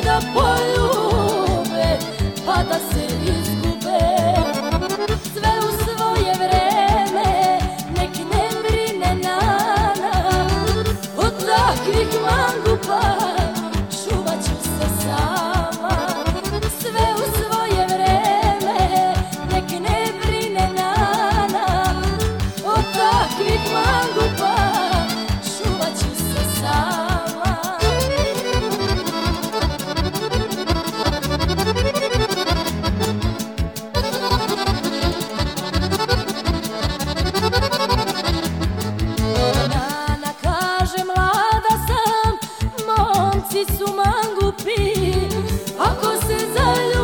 da poljube pa da se izgube. Sve u svoje vreme, nek ne brine Nana, od takvih mangupa čuvat ću se sama. Sve u svoje vreme, nek ne brine Nana, od takvih mangupa čuvat ću se sama. Nana kaže mlada sam, momci su mangupi, ako se zaljubi